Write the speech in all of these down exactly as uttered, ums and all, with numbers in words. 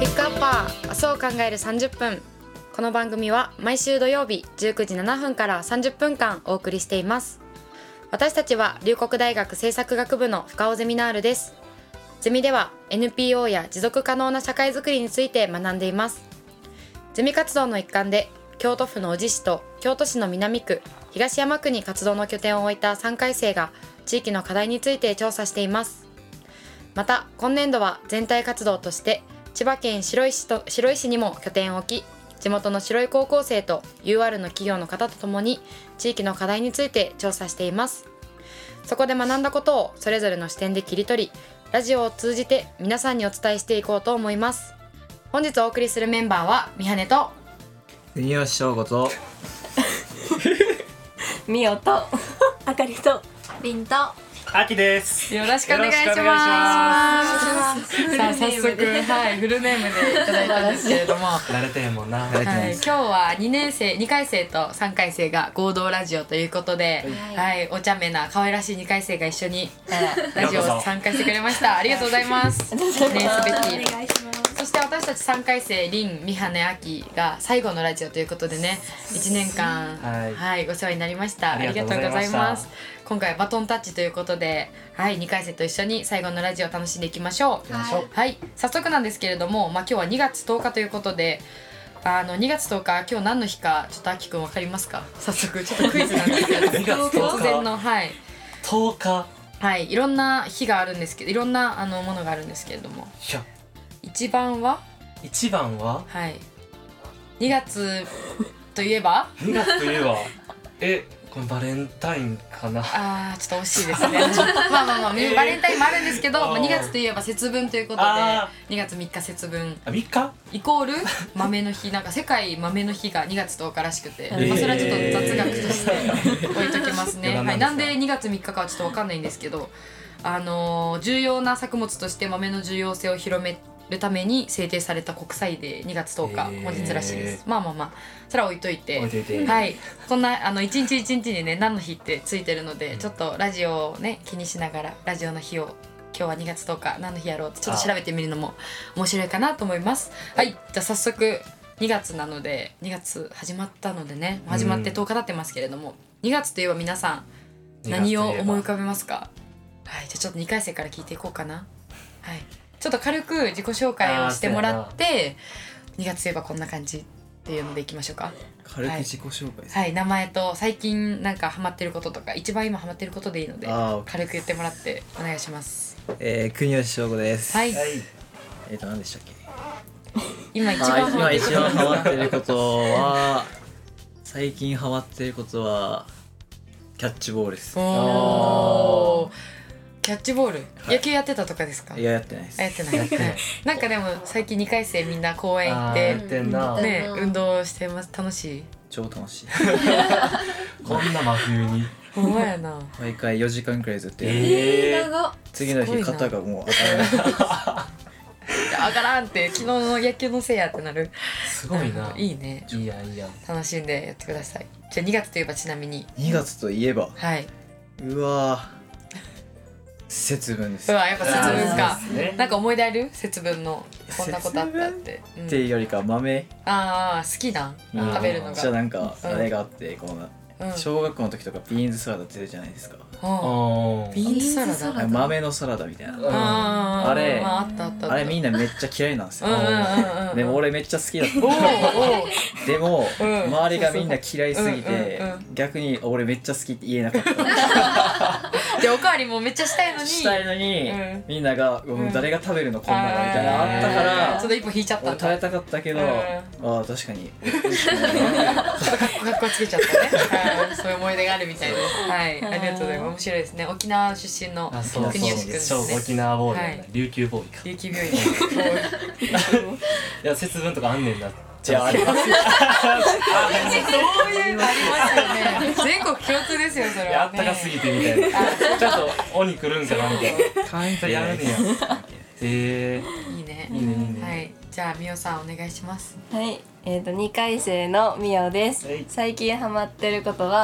ピックアッパー明日を考えるさんじゅっぷん。この番組は毎週土曜日じゅうくじななふんからさんじゅっぷんかんお送りしています。私たちは龍谷大学政策学部の深尾ゼミナールです。ゼミでは エヌピーオー や持続可能な社会づくりについて学んでいます。ゼミ活動の一環で京都府の宇治市と京都市の南区、東山区に活動の拠点を置いたさんかい生が地域の課題について調査しています。また今年度は全体活動として千葉県白井市と白井市にも拠点を置き、地元の白井高校生と ユーアール の企業の方とともに地域の課題について調査しています。そこで学んだことをそれぞれの視点で切り取り、ラジオを通じて皆さんにお伝えしていこうと思います。本日お送りするメンバーはみはねと国吉翔吾とみおとあかりとりんとあきです。 よろしくお願いします。 よろしくお願いします。 さあ早速、はい、フルネームでいただいたんですけれども慣れてへんもんな。 はい、今日はにねん生にかい生とさんかい生が合同ラジオということで、はい、はい、お茶目な可愛らしいにかい生が一緒にラジオを参加してくれました。ありがとうございます。記念すべき。 お願いします。 そして私たちさんかい生りん、みはね、あきが最後のラジオということでね、いちねんかん、はいはい、ご世話になりました。ありがとうございます。今回はバトンタッチということで、はい、にかい生と一緒に最後のラジオを楽しんでいきましょう。はい、はい、早速なんですけれども、まあ、今日はにがつとおかということで、あのにがつとおか今日何の日かちょっとあきくん分かりますか？早速ちょっとクイズなんですけど突然の、はい、 とおか、 はい、いろんな日があるんですけど、いろんなあのものがあるんですけれども、 いやいちばんは、 いちばんははいにがつといえばにがつといえばえこれバレンタインかな。 あーちょっと惜しいですねまあまあまあ、えー、バレンタインもあるんですけど、まあ、にがつといえば節分ということでにがつみっか節分、 あみっかイコール豆の日、なんか世界豆の日がにがつとおからしくて、えーまあ、それはちょっと雑学として置いときますね、はい、なんでにがつみっかかはちょっと分かんないんですけど、あのー、重要な作物として豆の重要性を広めるために制定された国際デーにがつとおか、 えー、 本日らしいです。まあまあまあそれは置いといて、 置いといて、 はい、こんなあの一日一日にね何の日ってついてるので、ちょっとラジオをね気にしながらラジオの日を今日はにがつとおか何の日やろうってちょっと調べてみるのも面白いかなと思います。はい、じゃあ早速にがつなので、にがつ始まったのでね、始まってとおか経ってますけれども、うん、にがつといえば皆さん何を思い浮かべますか？はい、じゃあちょっとにかい生から聞いていこうかな。はい、ちょっと軽く自己紹介をしてもらって、にがつといえばこんな感じっていうのでいきましょうか。 軽く自己紹介です、 はい、はい、名前と最近なんかハマってることとか、一番今ハマってることでいいので軽く言ってもらってお願いします。 えー、国吉翔吾です。 はい、 えーと何でしたっけ今一番ハマってること、 今一番ハマってることは最近ハマってることはキャッチボールです。 おー、キャッチボール、はい、野球やってたとかですか？ いややってないです。 やってない。なんかでも最近にかい生みんな公園行ってってんな、 ね、運動してます。楽しい？ 超楽しいこんな真冬にほんまやな。 毎回よじかんくらいずっとやる。 えー、 次の日肩がもう当たらない上がらんって昨日の野球のせいやってなる。 すごいな。 いいね。 いいやいいや。 楽しんでやってください。じゃあにがつといえばちなみににがつといえば、 はい、 うわ節分です。 うわやっぱ節分か、 ね、 なんか思い出ある？節分のこんなことあったって、 うん、っていうよりか豆、 ああ好きな、うん、食べるのが。 じゃあなんかあれがあって、この小学校の時とかビーンズサラダ出るじゃないですか。 ビーンズサラダ、 豆のサラダみたいな、 ああれあったあった、 あれみんなめっちゃ嫌いなんですよ。でも俺めっちゃ好きだったでも周りがみんな嫌いすぎて逆に俺めっちゃ好きって言えなかったでおかわりもめっちゃしたいのにしたいのにみんなが誰が食べるのこんなのみたいなのあったからちょっと一歩引いちゃったんだ。 俺食べたかったけど、ああ確かにちょっとカッコつけちゃったねそういう思い出があるみたいです。はい、ありがとうございます。面白いですね。沖縄出身の国吉くんですね。 沖縄ボーイ、はい、琉球ボーイか。 琉球病院。 いや節分とかあんねんな。 じゃあありますよ。 そういうのありますよね。全国共通ですよそれはね。 あったかすぎてみたいな。ちょっと鬼来るんかなみたいな。 関係やるねや。えー、いいね。 いいねいいね。 はい。じゃあみおさんお願いします。 はい、えーとにかい生のみおです。はい、最近ハマってることは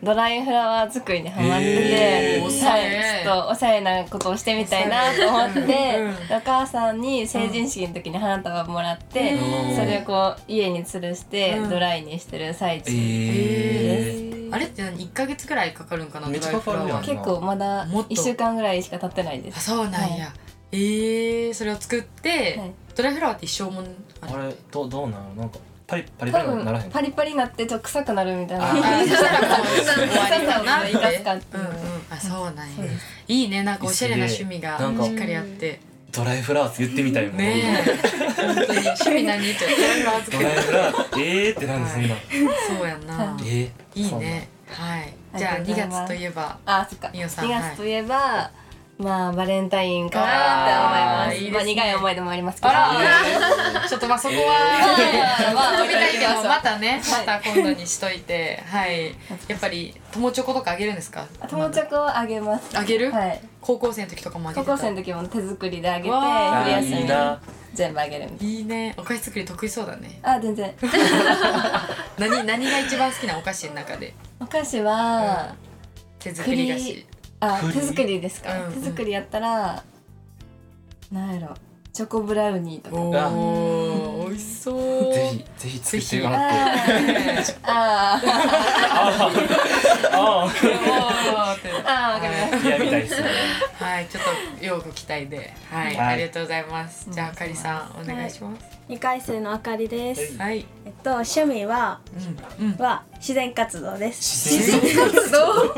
ドライフラワー作りにハマってて、 おはい、 しゃれちょっとおしゃれなことをしてみたいなと思って、 うんお母さんに成人式の時に花束もらって、 うんそれをこう家に吊るしてうんドライにしてる最中えです。 ーあれって何いっかげつくらいかかるんかな。 めっちゃかかるやんドライフラワー結構まだもっといっしゅうかんぐらいしか経ってないであす。 そうなんや、 はえー、それを作って、 はいドライフラワーって一生もんあるあれどどうなのなんかパリパリパ多リならへん分パリパリになってちょっと臭くなるみたいな。 あーそしたらもう終わりかなって生かすかっていううんうんあそうなんやそうですいいねなんかおしゃれな趣味がすげえなんかしっかりあってドライフラワーって言ってみたいもんねえ本当に趣味何言っちゃうドライフラワー作るドライフラワーえーってなんでそんなそうやんなえーいいねはいじゃあにがつといえばあ、そっか。 みおさんにがつといえば、まあバレンタインかなって思います。 あーいいですねまあ苦い思い出もありますけど。 あらちょっとまあそこはまあ飛びたいけどまたねはいまた今度にしといてはいやっぱり友チョコとかあげるんですか友チョコをあげます。 あげるはい。 高校生の時とかもあげてた高校生の時も手作りであげて、 わー冬休みにいいな全部あげるみたいいいねお菓子作り得意そうだねな。あ、全然。 何何が一番好きなお菓子の中でお菓子は、 手作り菓子あ、 栗手作りですか。 うん手作りやったら、なんやろ、チョコブラウニーとか。 おー美味しそうぜひぜひ作ってもあらってーあー、 ああおーってあー、わかりました。 いやみたいですねはいちょっとよく期待ではい、 はいありがとうございますじゃああかりさんお願いしますにかい生のあかりです。 はい、 えっと趣味はうんうんは自然活動です。 自然活動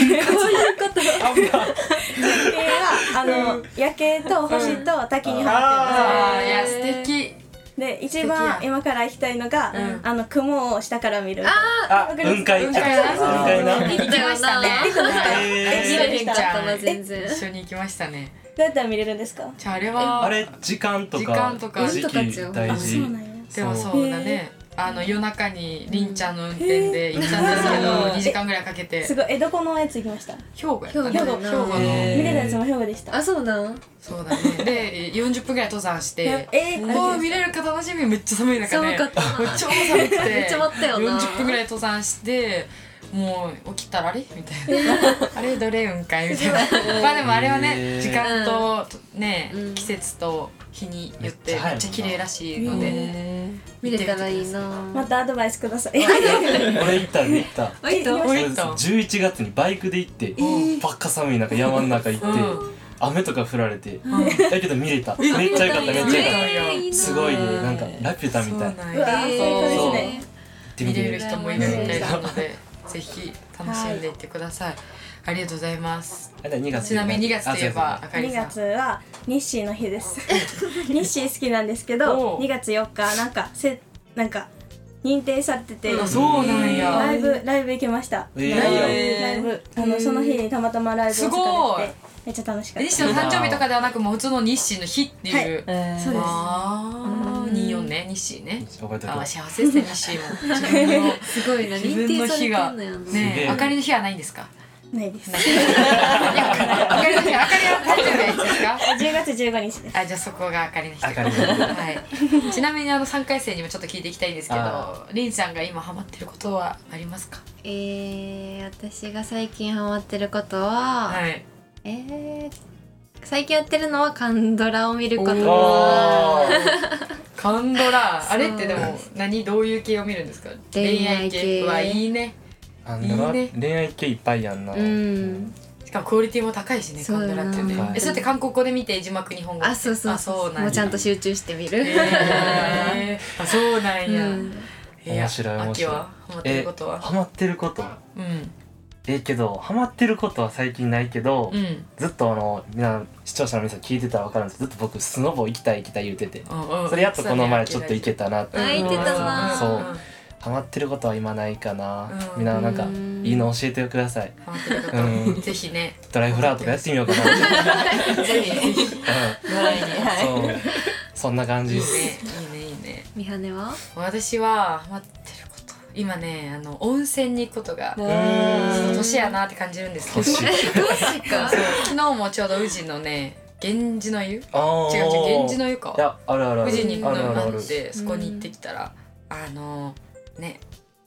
夜景はあの夜景と星と滝にハあーいやマって素敵ます。で一素敵番や今から行きたいのが、 うんあの雲を下から見る。 あ雲海雲海な雲海な行きましたねえー見れるんちゃうえ全然一緒に行きましたねどうやったら見れるんですか？ じゃああれはあれ時間と時か間とか時期大あ、 事そうなんや。 でもそうだねあの夜中にりんちゃんの運転で行ったんですけどにじかんぐらいかけてすごいえどこのやつ行きました？ 兵庫やったね兵庫兵庫のへー見れたやつも兵庫でした。 あ、そうなんそうだねでよんじゅっぷんぐらい登山してえー、 おー見れるか楽しみめっちゃ寒い中ね寒かったなもう超寒くてめっちゃ待ったよなよんじゅっぷんぐらい登山してもう起きたらあれみたいなあれどれ雲海みたいなまあでもあれはへねー時間とねうん季節と日によってめっちゃ早いもんなめっちゃ綺麗らしいのでへ見れたらいいなまたアドバイスください。 俺行ったんで行ったあ、いいとおいったじゅういちがつにバイクで行ってばっか寒い中山の中行って雨とか降られてだけど見れためっちゃよかっためっちゃよかっえーたすごいねなんかラピュタみたいそうなんうわやー最高ですね。 見れる人人もいるみたいなのでぜひ楽しんでいってくださいありがとうございますにがつちなみににがつといえばあかりにさんがつは日誌の日です。日誌好きなんですけおど、 うにがつよっかなんかせなんか認定されてて、 あそうなんやライブライブ行けました。 えーライブえーライブあのその日にたまたまライブす大ごい阪でめっちゃ楽しかった。 日誌の誕生日とかではなくもう普通の日誌の日っていう、 えそうですああにじゅうよんね日誌ね覚えとくあー幸せですね日誌も自分のすごいな、 自分の認定されて日がんのよなすげえねあかりの日はないんですかないです。 ないあかりの日あかりは誕生日はいつですかじゅうがつじゅうごにちです。 あじゃあそこがあかりの日あかりの日はいちなみにあのさんかい生にもちょっと聞いていきたいんですけどありんちゃんが今ハマってることはありますかえー、私が最近ハマってることは、 はいえー、最近やってるのはカンドラを見ることです。 あカンドラそうあれってでも何どういう系を見るんですか恋愛系はいいねなんだろういいね恋愛系いっぱいやんなうん。 しかもクオリティも高いしねカンドラってねそうえそうやって韓国語で見て字幕日本語あ、そうそうあそうなんやもうちゃんと集中して見る。 へーあそうなんや、 うんいや面白い面白い秋はハマってることはハマってることうんええけどハマってることは最近ないけど、 うんずっとあのみんな視聴者の皆さん聞いてたら分かるんですけどずっと僕スノボ行きたい行きたい言うててうんうんそれやっとこの前ちょっと行けたなってあ行けたなそうハマってることは今ないかなうんみんななんかうんいいの教えてくださいハマってること、 うんぜひねドライフラワーとかやってみようかなうんぜひぜひいいねドライにはいそうそんな感じですいいねいいねみはねは私はハマってること今ねあの温泉に行くことがうん年やなって感じるんですけど年そう昨日もちょうど宇治のね源氏の湯違う違うあー源氏の湯かいやあるあるある宇治にあるあるあるあってそこに行ってきたらあのね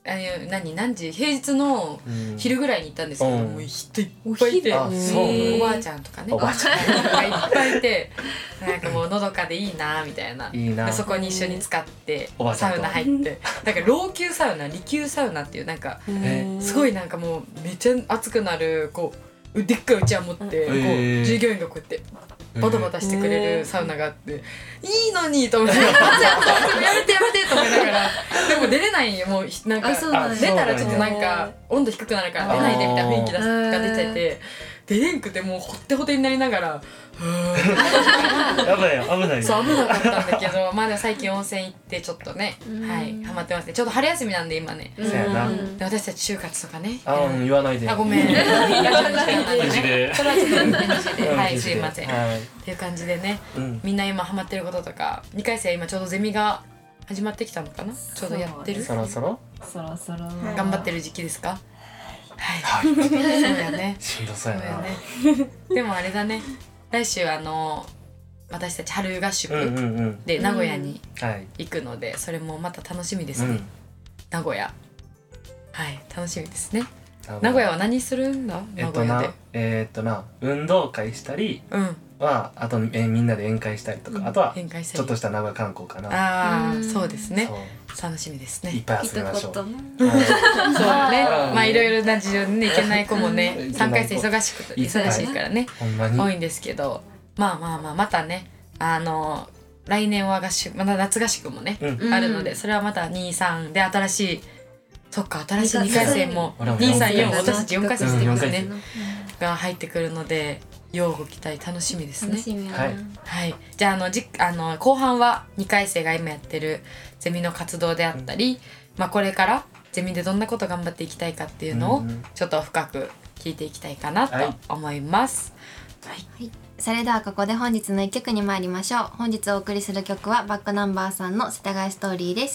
あの何何時平日の昼ぐらいに行ったんですけど、もう人いっぱいいて、 あそうおばあちゃんとかねおばあちゃんがいっぱいいて、なんかもうのどかでいいなみたいな。 いいなでそこに一緒に使っておばあちゃんとサウナ入ってなんか老朽サウナ利休サウナっていうなんかえすごいなんかもうめっちゃ熱くなるこうでっかいうちわ持ってこうへー従業員がこうやってバタバタしてくれるサウナがあっていいのにと思ってやめてやめてと思いながらでも出れないよもうなんかあそうなんだ出たらちょっとなんか温度低くなるから出ないでみたいな雰囲気が出ちゃって出れんくてもうほってほてになりながらやばいよ危ないよそう危なかったんだけどまだ最近温泉行ってちょっっとねはいハマってますね。ちょうど春休みなんで今ねそうやなで私たち就活とかねあうん言わないであごめんラジオにしか言わないマジでそれはちょっと エヌジー ではいすいませんっはいていう感じでねうんみんな今ハマってることとかにかい生今ちょうどゼミが始まってきたのかなちょうどやってるそろそろそろそろ頑張ってる時期ですかはいそうだよねしんどそうやなそうだよねでもあれだね来週あの私たち春合宿うんうんうんで名古屋にはい行くのでそれもまた楽しみですねうん名古屋はい楽しみですね名古屋は何するんだえっとな名古屋でえーっとな運動会したりうんはあとえみんなで宴会したりとかあとは宴会したりちょっとした名古屋観光かなああうんそうですねそう楽しみですねいっぱい遊びましょう一はい言そうねうんまあいろいろな事情でね行けない子もねうんさんかい生忙しくいっぱい忙しいからねほんまに多いんですけどまあまあまあまたねあの来年は合宿また夏合宿もねうんあるのでそれはまたにさんで新しいそっか新しいにかい生も俺もにさんよん四私たちよんかい生してますうんねが入ってくるので要ご期待楽しみですね楽しみやなはいはい、じゃああのじあの後半はにかい生が今やってるゼミの活動であったり、まあ、これからゼミでどんなこと頑張っていきたいかっていうのをうんうんちょっと深く聞いていきたいかなと思います。はいそれではここで本日のいっきょくに参りましょう。本日お送りする曲はバックナンバーさんの世田谷ストーリーです。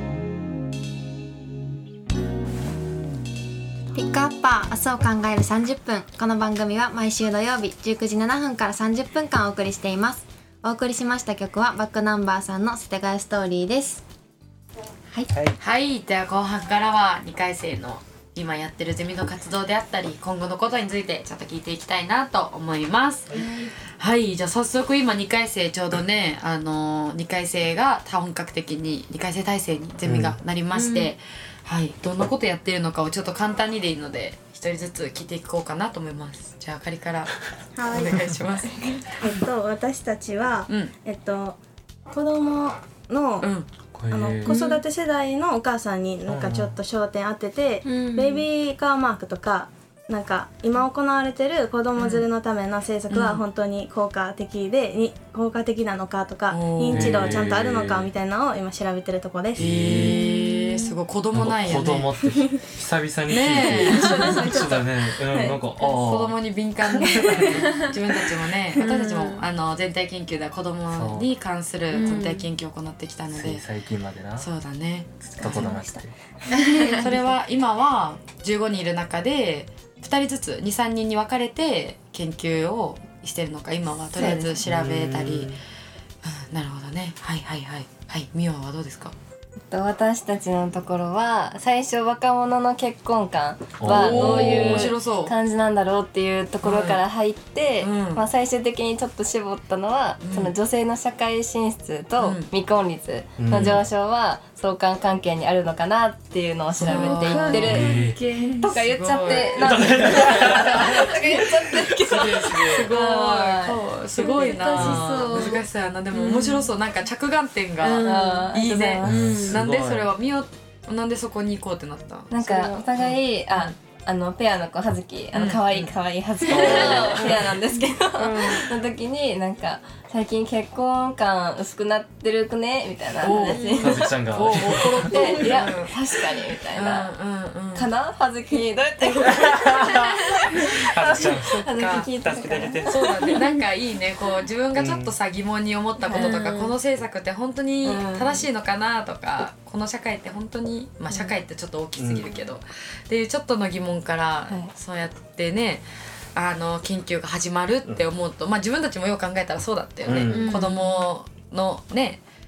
ピックアッパー明日を考えるさんじゅっぷん。この番組は毎週土曜日じゅうくじななふんからさんじゅっぷんかんお送りしています。お送りしました曲はバックナンバーさんの世田谷ストーリーです。はい、 はいはい、では後半からはにかい生の今やってるゼミの活動であったり今後のことについてちょっと聞いていきたいなと思います。はい、はい、じゃあ早速今にかい生ちょうどねあのー、にかい生が本格的ににかい生体制にゼミがなりまして、うんはい、どんなことやってるのかをちょっと簡単にでいいので一人ずつ聞いていこうかなと思います。じゃああかりからはいお願いします。 えっと私たちは、 うんえっと子供の、 うんあの子育て世代のお母さんになんかちょっと焦点当てて、 うんベビーカーマークとかなんか今行われてる子供連れのための政策は本当に効果的で、に効果的なのかとかおー認知度ちゃんとあるのかみたいなのを今調べてるとこです。 えー、すごい子供なんやね。 子供って久々に聞いてねえ一緒だねうんなんかああ子供に敏感に自分たちもね私たちもあの全体研究では子供に関する全体研究を行ってきたので、 つい最近までなそうだねずっと子供してそれは今はじゅうごにんいる中でふたりずつにさんにんに分かれて研究をしてるのか今はとりあえず調べたり、うん、なるほどねはいはいはいはいみおはどうですか？ 私たちのところは最初若者の結婚観はどうい面白そうう感じなんだろうっていうところから入って、 うんまあ、最終的にちょっと絞ったのは、 うんその女性の社会進出とうん未婚率の上昇は相関関係にあるのかなっていうのを調べていってる、 えとか言っちゃってすごいなんでとか言っちゃってるけどすごいはすごいな難しそう難しそうやなでも面白そうなんか着眼点があーいいねありがとうございますなんでそれはみおなんでそこに行こうってなったなんかお互いああのペアの子葉月あのうん可愛い可愛い葉月のペアなんですけど、の時になんか最近結婚感薄くなってるくねみたいな話かずきちゃんがおおコロッとでいやうん確かにみたいな、 うんうんうんかな葉月どうやってかずきちゃん葉月聞いて助けてあげてそうだねなんかいいねこう自分がちょっとさ疑問に思ったこととか、 うんこの政策って本当にうん正しいのかなとか、この社会って本当にまあ社会ってちょっと大きすぎるけど、っていうちょっとの疑問から、 はいそうやってねあの研究が始まるって思うと、まあ自分たちもよく考えたらそうだったよね、 うん子供のね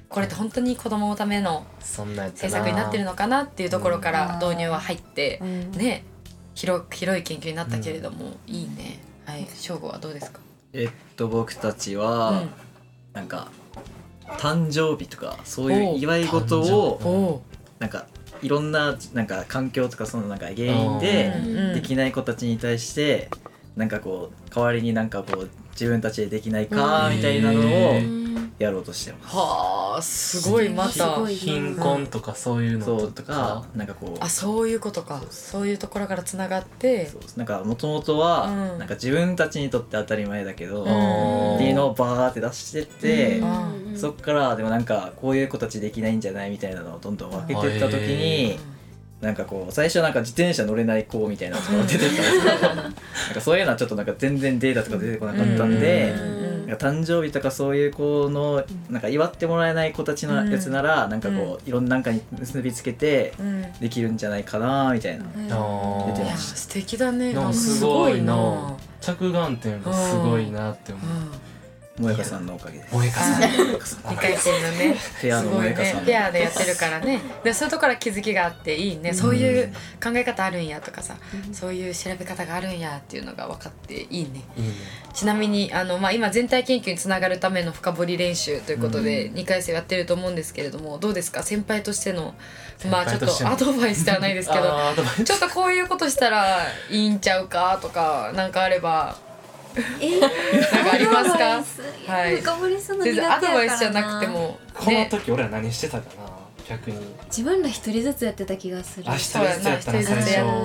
これって本当に子供のためのそんなやつ政策になってるのかなっていうところから導入は入って、うん、ね広広い研究になったけれども、うん、いいね。はい、翔吾はどうですか？ えっと僕たちは、うん、なんか誕生日とかそういう祝い事をなんかいろんななんか環境とかそのなんか原因でできない子たちに対してなんかこう代わりになんかこう自分たちでできないかみたいなのをやろうとしてます。 はあ、すごい。また貧困とかそういうのそうとかなんかこうあそういうことか。そういうところからつながってそうなんかもともとはなんか自分たちにとって当たり前だけど、うん、っていうのをバーって出してって、うん、そっからでもなんかこういう子たちできないんじゃないみたいなのをどんどん分けていった時に、なんかこう最初なんか自転車乗れない子みたいなのが出てたんですけどなんかそういうのはちょっとなんか全然データとか出てこなかったんで、なんか誕生日とかそういう子のなんか祝ってもらえない子たちのやつならなんかこういろんななんかに結びつけてできるんじゃないかなみたいな出てました。 素敵だね。 なんかすごいな。着眼点がすごいなって思う。 萌香さんのおかげです。 萌香さんにかい生のねペアの萌香さん、 ペアでやってるからね。でそういうところから気づきがあっていいね。そういう考え方あるんやとかさ、うん、そういう調べ方があるんやっていうのが分かっていいね。いいね。ちなみにあの、まあ、今全体研究につながるための深掘り練習ということでにかい生やってると思うんですけれども、どうですか先輩としての、まあちょっとアドバイスではないですけどちょっとこういうことしたらいいんちゃうかとかなんかあればえー、 なんかありますか？はい。 深掘りするの苦手やからな。 アドバイスじゃなくても、ね、 この時俺は何してたかな逆に。 自分ら一人ずつやってた気がする。 あ、一人ずつやったな。 一人ずつやって、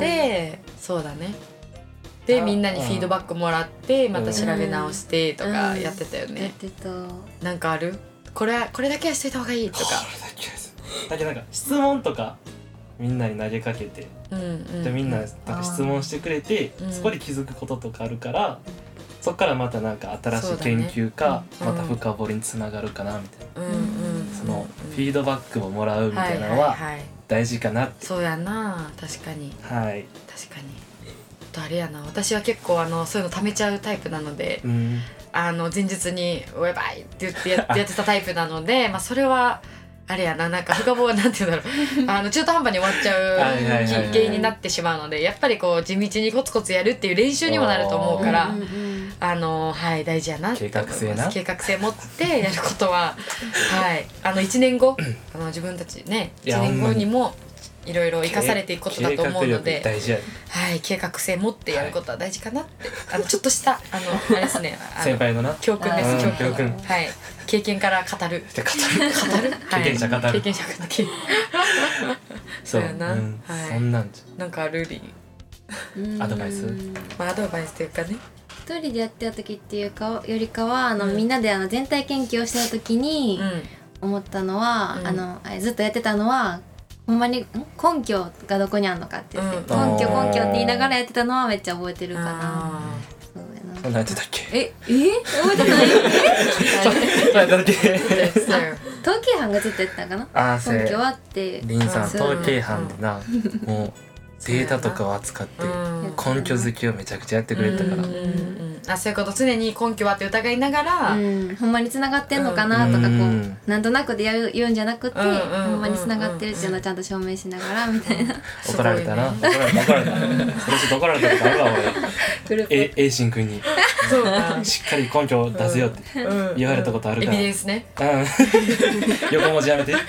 そうだね。でみんなにフィードバックもらってまた調べ直してとかやってたよね。うんうん、やってた。なんかある？これこれだけはしといた方がいいとか。これだけは。 だけどなんか質問とかみんなに投げかけて、うんうん、でみんななんか質問してくれて、うん、そこで気づくこととかあるから。そっからまたなんか新しい研究か、ね、また深掘りにつながるかなみたいな、うんうん、そのフィードバックをもらうみたいなのは大事かなって。 そうやな。確かに、 はい、 確かに。とあれやな、私は結構あのそういうの貯めちゃうタイプなので、うん、あの前日に「おやばい!」って言ってやってたタイプなのでまあそれはあれやな、なんか深掘りなんていうんだろうあの中途半端に終わっちゃう原因になってしまうので、やっぱりこう地道にコツコツやるっていう練習にもなると思うから、あのはい大事やなって思います。 計画性な計画性持ってやることははいあのいちねんごあの自分たちねいちねんごにもいろいろ生かされていくことだと思うので、 大事や、 はい、計画性持ってやることは大事かなって、はい、あのちょっとしたあのあれですねあの先輩のな教訓です。教訓、はい、経験から語る語る語る経験者語る、 経験者語るそうやな、 うんはい、そんなんじゃなんかあるりアドバイス、 まあアドバイスというかね、 一人でやってた時っていうかよりかはあの、うん、みんなであの全体研究をしてた時に思ったのは、うん、あのずっとやってたのはほんまに根拠がどこにあるのかって言って、うん、根拠根拠って言いながらやってたのはめっちゃ覚えてるかな。 そうやな。そんなやってたっけ？ ええ覚えてない？ そうやったっけ？ 統計班がずっとやってたかな。 あー根拠はってリンさん統計班でな、もうデータとかを扱って根拠好きをめちゃくちゃやってくれたから、うんうんうん、 あそういうこと常に根拠はって疑いながら、 うん、ほんまに繋がってんのかなとか、こうなんとなくでやる言うんじゃなくて、うんうんうんうん、ほんまに繋がってるっていうのをちゃんと証明しながらみたいな。 怒られたな、怒られた怒られたそれちょっと怒られたことあるわ俺え A シン君にしっかり根拠を出せよって言われたことあるから、 エビデンスね、 うん、横文字やめてはい、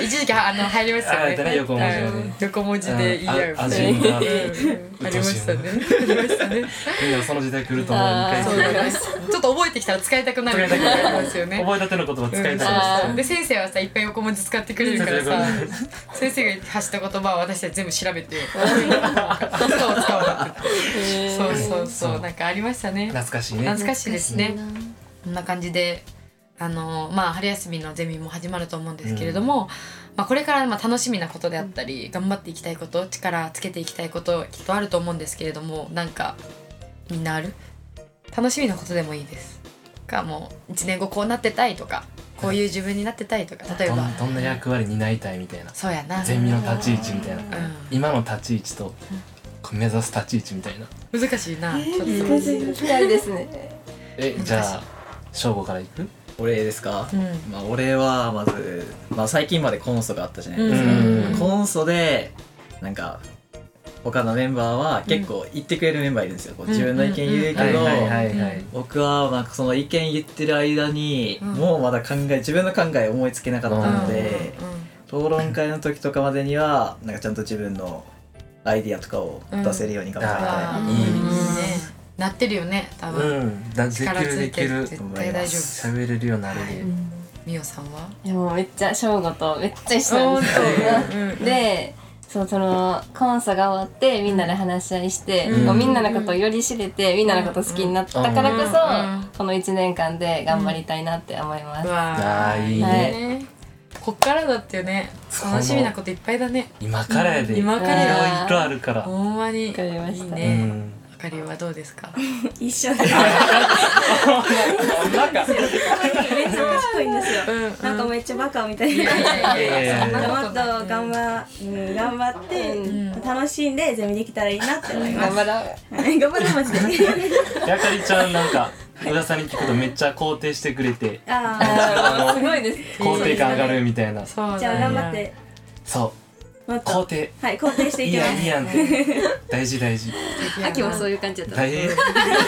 一時期あの入りましたね、 ね横文字やね、 横文字で言い合うね、 ありましたねありましたねみんなその時代来ると思う。 そうだね、ちょっと覚えてきたら使いたくなるみたいなですよね。 覚えたての言葉使いたいです、 うん、で先生はさいっぱい横文字使ってくれるからさ先生が発した言葉を私たち全部調べて使おう使おうってそうそうそうなんかありましたね。 懐かしいね。 懐かしいですね。こんな感じであのまあ春休みのゼミも始まると思うんですけれども、うんまあ、これからまあ楽しみなことであったり頑張っていきたいこと力つけていきたいこときっとあると思うんですけれども、なんかみんなある？楽しみなことでもいいですか、もういちねんごこうなってたいとかこういう自分になってたいとか、例えばど, どんな役割担いたいみたいな、 そうやな、 ゼミの立ち位置みたいな、うん、今の立ち位置と目指す立ち位置みたいな。 難しいな、 えー、ちょっと難しいですね。 えじゃあ翔吾からいく？ 俺ですか、 うんまあ、俺はまず、まあ、最近までコンソがあったじゃないですか、 うんコンソでなんか他のメンバーは結構言ってくれるメンバーいるんですよ、こう自分の意見言うけど、 はいはいはいはい僕はなんかその意見言ってる間に、 うんもうまだ考え自分の考え思いつけなかったので、討論会の時とかまでにはなんかちゃんと自分のアイディアとかを出せるように頑張りたい、 あーいいねなってるよね多う分、 んだでき力つるできるいてる絶対大丈夫。 喋れるようになるで、 みおさんは？ いやもうめっちゃ正吾とめっちゃ一緒なんですようんうんでそうそのコンサが終わってみんなで話し合いして、 うんこうみんなのことをより知れてみんなのこと好きになったからこそ、 うんこのいちねんかんで頑張りたいなって思います、 うわあーいいね、 はいこっからだってよね楽しみなこといっぱいだね。 今からやで、 今からやいろいろあるから、 ほんまにわかりましたういいね。 ん、 あかりはどうですか？ 一緒でなんかめっちゃ賢いんですよ、 うんなんかめっちゃバカみたいな。 いやいやいやいやそんなもっことないと頑張,、うん、頑張って、 ん楽しんでゼミできたらいいなって思います。 頑張ろうはい頑張ろうマジで。 やかりちゃんなんか浦さんに聞くとめっちゃ肯定してくれてああーすごいです肯定感上がるみたいな、 そうあ、じゃあ頑張ってそうもっと肯定はい肯定していいいきます。 やんいいやんって大事大事秋もそういう感じだった。 大事俺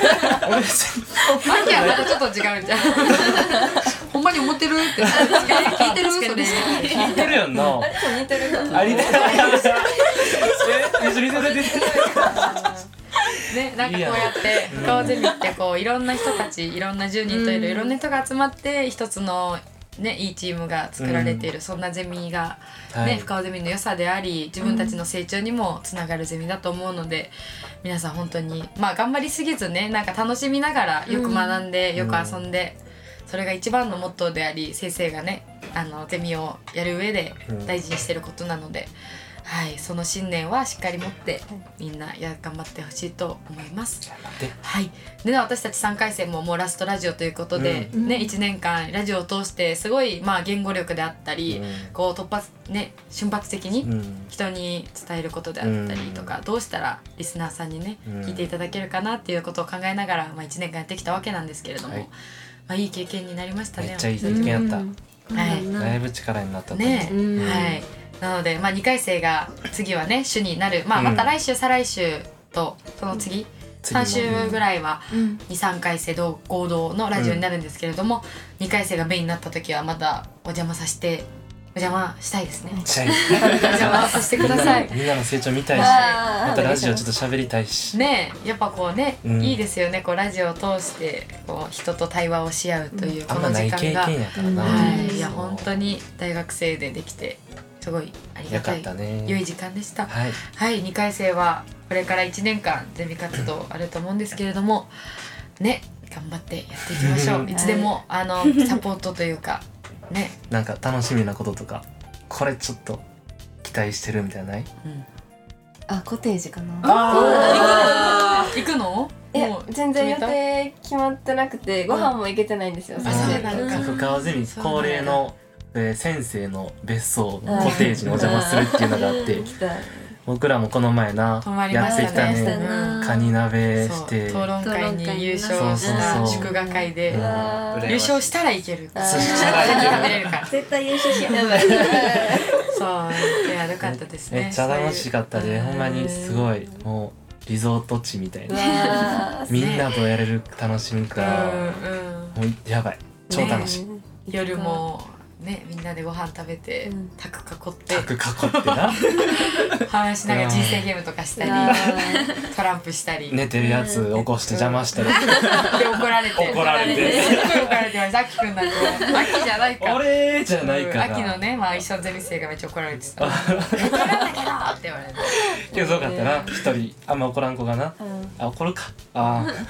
秋はまたちょっと違うんじゃんほんまに思ってるって聞いてるそれ聞いてるやんな似てるかありだよえ一緒に似てる似てるね、なんかこうやって深尾ゼミってこういろんな人たちいろんなじゅうにんといるいろんな人が集まって一つのねいいチームが作られている、そんなゼミがね、 はい深尾ゼミの良さであり自分たちの成長にもつながるゼミだと思うので、皆さん本当にまあ頑張りすぎずねなんか楽しみながらよく学んで、よく遊んで、それが一番のモットーであり先生がねあのゼミをやる上で大事にしてることなので、はい、その信念はしっかり持ってみんなや頑張ってほしいと思います。はい、でね私たちさんかい生ももうラストラジオということで、ねいちねんかんラジオを通してすごいまあ言語力であったり、 うんこう突発ね瞬発的にうん人に伝えることであったりとか、どうしたらリスナーさんにね、 うん聞いていただけるかなっていうことを考えながら、まあ、いちねんかんやってきたわけなんですけれども、 はいまあ、いい経験になりましたね。 めっちゃいい経験やった、 はいだいぶ力になったと思うねうんはいなので、まあ、にかい生が次はね主になる、まあ、 うんまた来週、再来週とその次、 次もさん週ぐらいはうんに、さんかい生同合同のラジオになるんですけれども、にかい生がメインになった時はまたお邪魔させてお邪魔したいですね。 めっちゃいいお邪魔させてください。 みんなの成長見たいしあーまたラジオちょっと喋りたいし、 ねえやっぱこうね、 うんいいですよねこうラジオを通してこう人と対話をし合うというあこんまない経の時間が、 験やからな、 はい、いや本当に大学生でできてすごいありがよかたいったね良い時間でした。 はいはい、にかい生はこれからいちねんかんゼミ活動あると思うんですけれどもね頑張ってやっていきましょう。いつでもあのサポートというかね、 なんか楽しみなこととかこれちょっと期待してるみたいなのない？ うん、 あコテージかなあー行くの？ いやもう全然予決め定決まってなくてご飯も行けてないんですよ、 あ先生そうなんだそう川ゼミそうなんだ恒例の、えー先生の別荘のコテージにお邪魔するっていうのがあって行きたい僕らもこの前な泊まりやましたね。 ってきたねうんカニ鍋そうして討論会に優勝そうしそうそうた祝賀会でうんあー優勝したらいける。 あーそしたらいける食べれるから。 絶対優勝しよう。 やばいそういやよかったですね。 めっちゃ楽しかったでほんまにすごいもうリゾート地みたいうなわーみんなとやれる楽しみかうんうん。 もうやばい超楽しい、 夜もねみんなでご飯食べて、 うんタク囲ってタク囲ってな話しながら人生ゲームとかしたり、 あトランプしたり。 寝てるやつ起こして邪魔したりで怒られて怒られてすっごい怒られてました。あきくんなんて秋じゃないか。 俺じゃないから秋のね、まあ、一緒のゼミ生がめっちゃ怒られてた。怒らんだけどって言われて。 けどそうかったな一人あんま怒らん子がなうんあ怒るかあー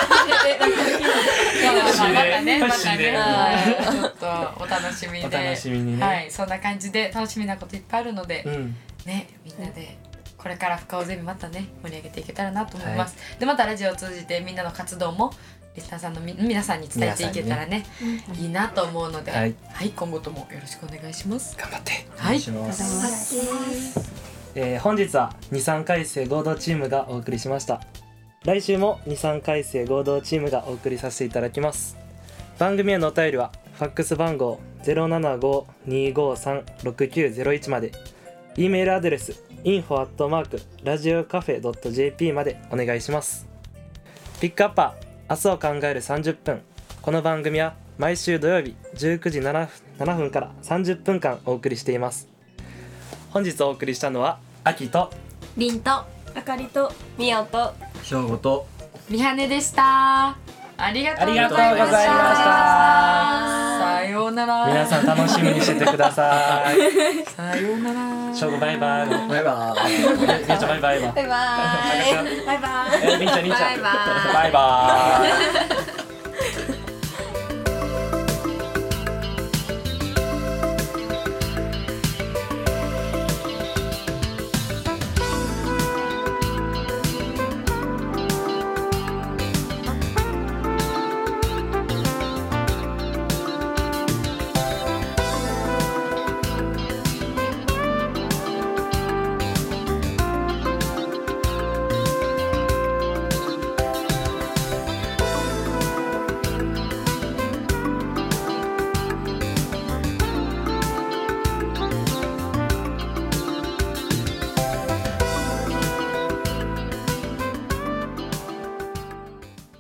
いやまあまたね、またしれね、はいちょっとお楽しみで。 お楽しみにねはい、そんな感じで楽しみなこといっぱいあるので、 うんね、みんなで。これから深尾ゼミまたね盛り上げていけたらなと思います。でまたラジオを通じてみんなの活動もリスナーさんのみ皆さんに伝えていけたらねいいなと思うので、ははいい、 今後ともよろしくお願いします。 頑張ってはい。 しますえー本日はに、さんかい生合同チームがお送りしました。来週もに、さんかい生合同チームがお送りさせていただきます。番組へのお便りはファックス番号 ゼロななご にーごーさん ろくきゅうゼロいち まで、 E メールアドレス インフォ アットマーク ラジオカフェ ドット ジェーピー までお願いします。ピックアッパー明日を考えるさんじゅっぷん。この番組は毎週土曜日じゅうくじななふんからさんじゅっぷんかんお送りしています。本日お送りしたのはあきとりんとあかりとみおとしょうごとみはねでした。ありがとうございました。 ありがとうございました。 さようなら。 皆さん楽しみにしててください。 さようなら。 しょうごバイバイ。 バイバーイ。 みーちゃんバイバイ。 バイバイバイバイえりんちゃんりんちゃんバイバイバイバイ。